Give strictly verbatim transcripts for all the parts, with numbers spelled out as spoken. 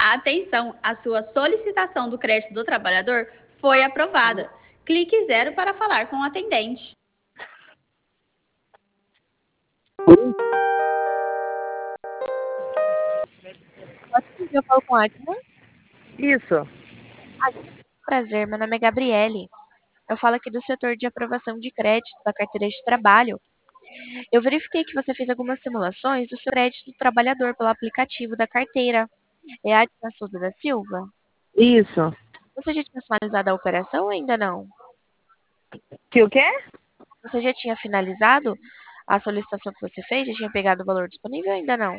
Atenção, a sua solicitação do crédito do trabalhador foi aprovada. Clique zero para falar com o atendente. Eu falo com a Adna. Isso. Prazer, meu nome é Gabriele. Eu falo aqui do setor de aprovação de crédito da carteira de trabalho. Eu verifiquei que você fez algumas simulações do seu crédito do trabalhador pelo aplicativo da carteira. É a Adna Souza da Silva? Isso. Você já tinha finalizado a operação ou ainda não? Que o quê? Você já tinha finalizado a solicitação que você fez? Já tinha pegado o valor disponível ou ainda não?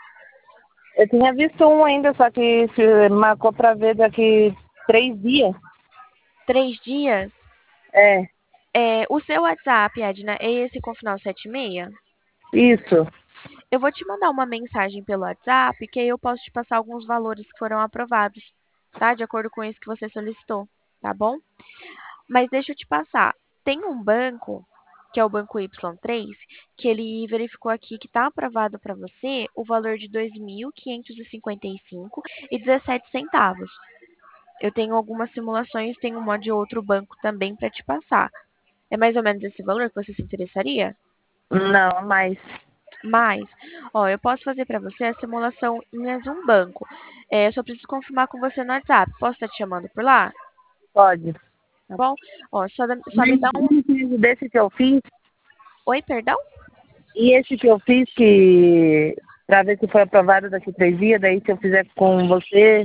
Eu tinha visto um ainda, só que se marcou pra ver daqui três dias. Três dias? É. É, o seu WhatsApp, Adna, é esse com final setenta e seis? Isso. Eu vou te mandar uma mensagem pelo WhatsApp, que aí eu posso te passar alguns valores que foram aprovados, tá? De acordo com isso que você solicitou, tá bom? Mas deixa eu te passar. Tem um banco, que é o Banco Y três, que ele verificou aqui que está aprovado para você o valor de dois mil quinhentos e cinquenta e cinco reais e dezessete centavos. Eu tenho algumas simulações, tem uma de outro banco também para te passar. É mais ou menos esse valor que você se interessaria? Não, mas... Mas, ó, eu posso fazer para você a simulação em mais um banco. É, eu só preciso confirmar com você no WhatsApp. Posso estar te chamando por lá? Pode. Tá bom? Ó, só, dá- só me Mas dá um. desse que eu fiz, Oi, perdão? e esse que eu fiz que... Pra ver se foi aprovado daqui três dias, daí se eu fizer com você...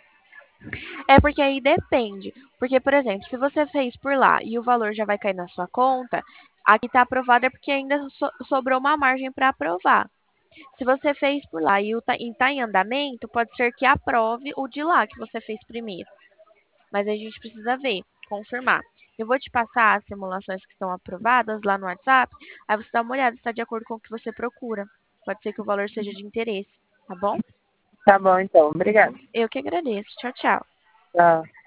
É porque aí depende. Porque, por exemplo, se você fez por lá e o valor já vai cair na sua conta, aqui tá aprovado é porque ainda so- sobrou uma margem para aprovar. Se você fez por lá e está tá em andamento, pode ser que aprove o de lá que você fez primeiro. Mas aí a gente precisa ver, confirmar. Eu vou te passar as simulações que estão aprovadas lá no WhatsApp, aí você dá uma olhada se está de acordo com o que você procura. Pode ser que o valor seja de interesse, tá bom? Tá bom, então. Obrigada. Eu que agradeço. Tchau, tchau. Tchau.